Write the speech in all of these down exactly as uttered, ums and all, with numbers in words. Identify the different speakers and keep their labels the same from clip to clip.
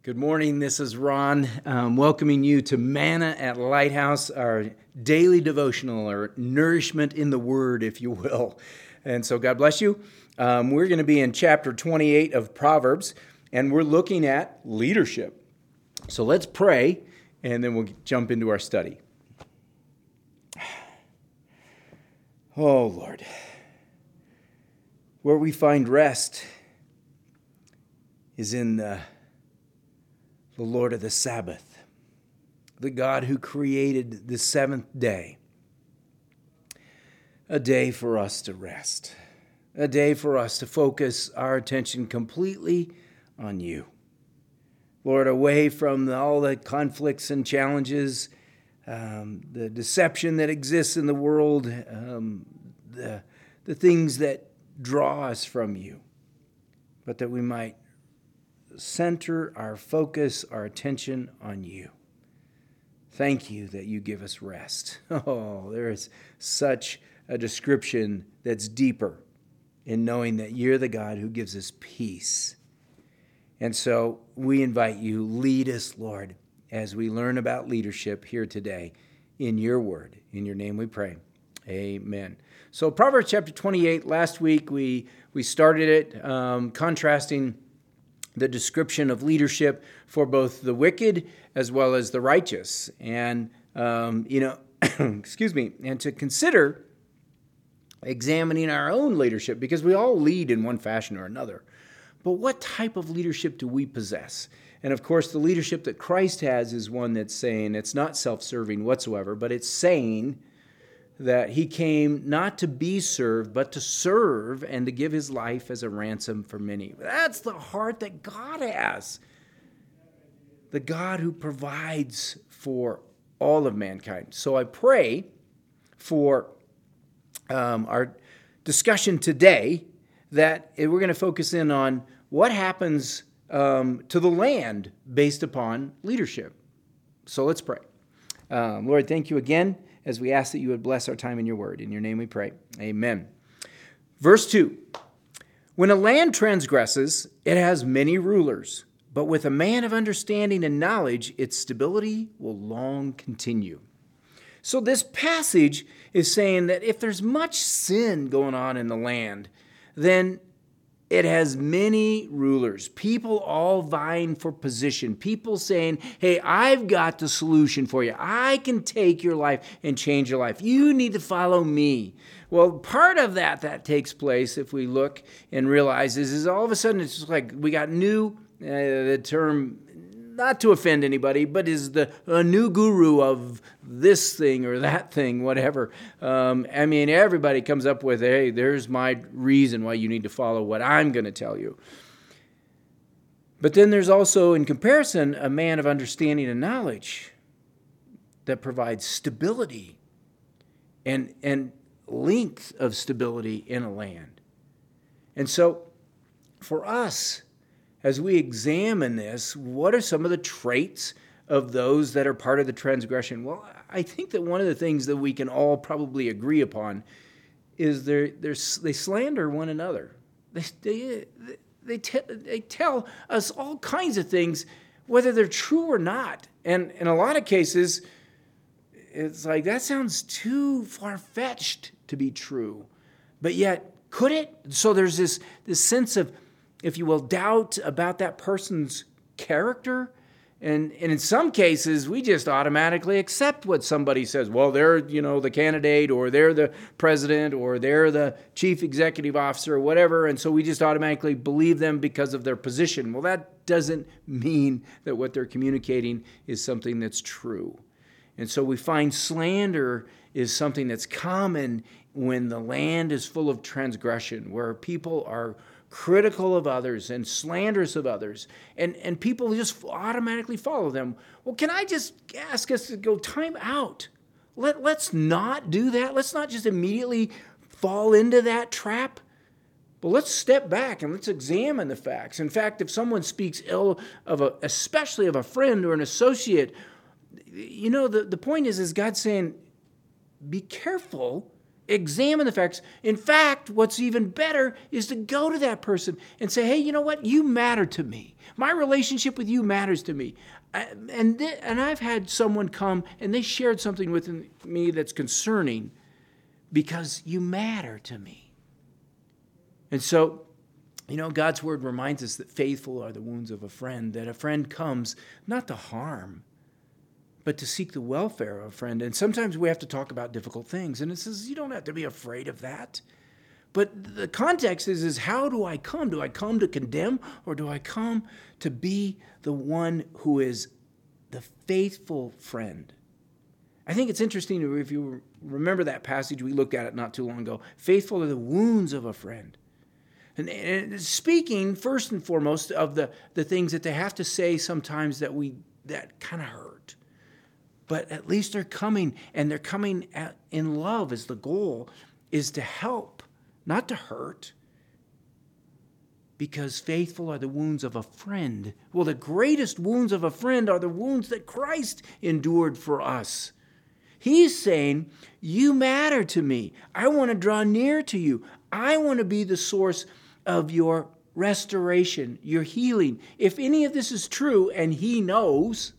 Speaker 1: Good morning, this is Ron, um, welcoming you to Manna at Lighthouse, our daily devotional, or nourishment in the Word, if you will. And so God bless you. Um, we're going to be in chapter twenty-eight of Proverbs, and we're looking at leadership. So let's pray, and then we'll jump into our study. Oh, Lord, where we find rest is in the the Lord of the Sabbath, the God who created the seventh day, a day for us to rest, a day for us to focus our attention completely on you. Lord, away from all the conflicts and challenges, um, the deception that exists in the world, um, the, the things that draw us from you, but that we might center our focus, our attention on you. Thank you that you give us rest. Oh, there is such a description that's deeper in knowing that you're the God who gives us peace. And so we invite you, lead us, Lord, as we learn about leadership here today in your word. In your name we pray. Amen. So Proverbs chapter twenty-eight, last week we, we started it um, contrasting the description of leadership for both the wicked as well as the righteous. And, um, you know, excuse me, and to consider examining our own leadership, because we all lead in one fashion or another. But what type of leadership do we possess? And of course, the leadership that Christ has is one that's saying, it's not self-serving whatsoever, but it's saying that he came not to be served, but to serve and to give his life as a ransom for many. That's the heart that God has. The God who provides for all of mankind. So I pray for um, our discussion today that we're going to focus in on what happens um, to the land based upon leadership. So let's pray. Um, Lord, thank you again as we ask that you would bless our time in your word. In your name we pray. Amen. Verse two, when a land transgresses, it has many rulers, but with a man of understanding and knowledge, its stability will long continue. So this passage is saying that if there's much sin going on in the land, then it has many rulers, people all vying for position, people saying, hey, I've got the solution for you. I can take your life and change your life. You need to follow me. Well, part of that that takes place, if we look and realize, is, is all of a sudden it's just like we got new, uh, the term, not to offend anybody, but is the a new guru of this thing or that thing, whatever. Um, I mean, everybody comes up with, hey, there's my reason why you need to follow what I'm going to tell you. But then there's also, in comparison, a man of understanding and knowledge that provides stability and, and length of stability in a land. And so, for us, as we examine this, what are some of the traits of those that are part of the transgression? Well, I think that one of the things that we can all probably agree upon is they're, they're, they slander one another. They, they, they, te- they tell us all kinds of things, whether they're true or not. And in a lot of cases, it's like, that sounds too far-fetched to be true. But yet, could it? So there's this, this sense of, if you will, doubt about that person's character. And, and in some cases, we just automatically accept what somebody says. Well, they're, you know, the candidate, or they're the president, or they're the chief executive officer, or whatever. And so we just automatically believe them because of their position. Well, that doesn't mean that what they're communicating is something that's true. And so we find slander is something that's common when the land is full of transgression, where people are critical of others and slanderous of others, and, and people just automatically follow them. Well, can I just ask us to go time out? Let, let's not do that. Let's not just immediately fall into that trap. But let's step back and let's examine the facts. In fact, if someone speaks ill of a, especially of a friend or an associate, you know, the, the point is, is God saying, be careful Examine the facts. In fact, what's even better is to go to that person and say, hey, you know what? You matter to me. My relationship with you matters to me. I, and, th- and I've had someone come and they shared something with me that's concerning because you matter to me. And so, you know, God's word reminds us that faithful are the wounds of a friend, that a friend comes not to harm, but to seek the welfare of a friend. And sometimes we have to talk about difficult things. And it says you don't have to be afraid of that. But the context is, is how do I come? Do I come to condemn, or do I come to be the one who is the faithful friend? I think it's interesting if you remember that passage, we looked at it not too long ago. Faithful are the wounds of a friend. And, and speaking first and foremost of the, the things that they have to say sometimes that we that kind of hurt. But at least they're coming, and they're coming at, in love is the goal, is to help, not to hurt. Because faithful are the wounds of a friend. Well, the greatest wounds of a friend are the wounds that Christ endured for us. He's saying, you matter to me. I want to draw near to you. I want to be the source of your restoration, your healing. If any of this is true, and he knows,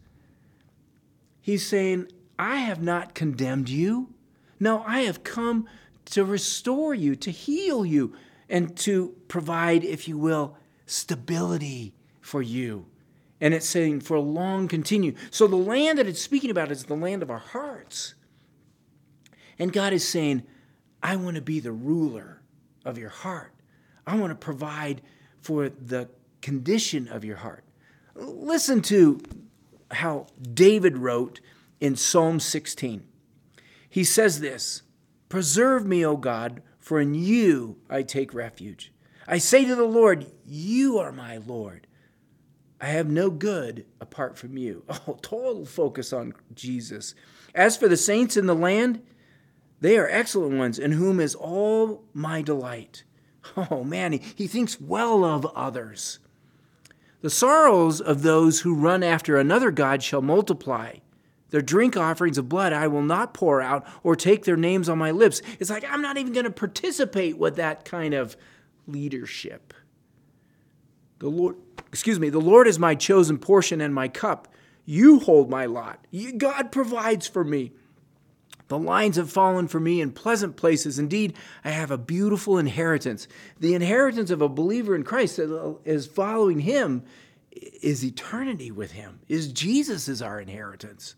Speaker 1: he's saying, I have not condemned you. No, I have come to restore you, to heal you, and to provide, if you will, stability for you. And it's saying for a long continue. So the land that it's speaking about is the land of our hearts. And God is saying, I want to be the ruler of your heart. I want to provide for the condition of your heart. Listen to how David wrote in Psalm sixteen. He says this, preserve me, O God, for in you I take refuge. I say to the Lord, you are my Lord. I have no good apart from you. Oh, total focus on Jesus. As for the saints in the land, they are excellent ones, in whom is all my delight. Oh, man, he, he thinks well of others. The sorrows of those who run after another god shall multiply. Their drink offerings of blood I will not pour out, or take their names on my lips. It's like I'm not even going to participate with that kind of leadership. The Lord, excuse me, the Lord is my chosen portion and my cup. You hold my lot. You, God provides for me. The lines have fallen for me in pleasant places. Indeed, I have a beautiful inheritance. The inheritance of a believer in Christ that is following him is eternity with him. Is Jesus is our inheritance.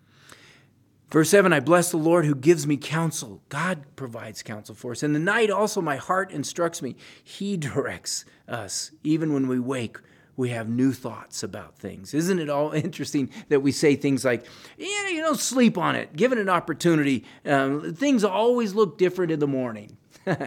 Speaker 1: Verse seven, I bless the Lord who gives me counsel. God provides counsel for us. In the night also my heart instructs me. He directs us. Even when we wake, we have new thoughts about things. Isn't it all interesting that we say things like, yeah, you don't sleep on it. Give it an opportunity. Um, things always look different in the morning.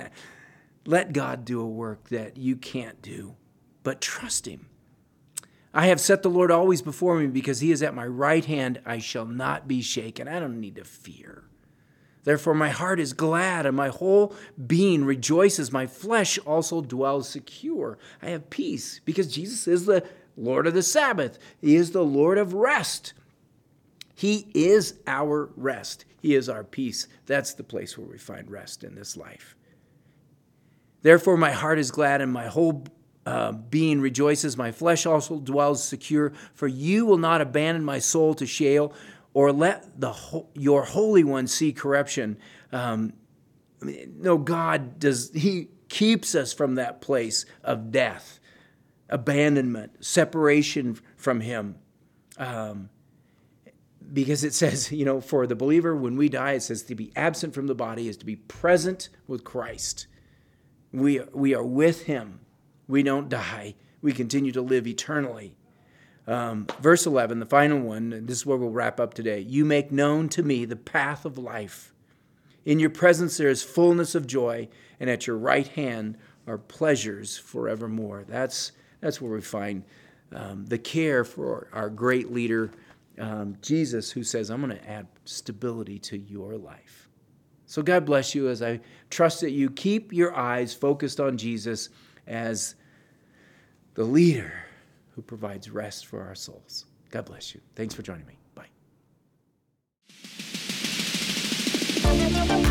Speaker 1: Let God do a work that you can't do, but trust him. I have set the Lord always before me, because he is at my right hand. I shall not be shaken. I don't need to fear. Therefore my heart is glad, and my whole being rejoices. My flesh also dwells secure. I have peace, because Jesus is the Lord of the Sabbath. He is the Lord of rest. He is our rest. He is our peace. That's the place where we find rest in this life. Therefore my heart is glad, and my whole uh, being rejoices. My flesh also dwells secure. For you will not abandon my soul to Sheol, or let the your Holy One see corruption. Um, no, God does. He keeps us from that place of death, abandonment, separation from him. Um, because it says, you know, for the believer, when we die, it says to be absent from the body is to be present with Christ. We, we are with him. We don't die. We continue to live eternally. Um, verse eleven, the final one, and this is where we'll wrap up today. You make known to me the path of life. In your presence there is fullness of joy, and at your right hand are pleasures forevermore. That's, that's where we find um, the care for our great leader, um, Jesus, who says, I'm going to add stability to your life. So God bless you as I trust that you keep your eyes focused on Jesus as the leader who provides rest for our souls. God bless you. Thanks for joining me. Bye.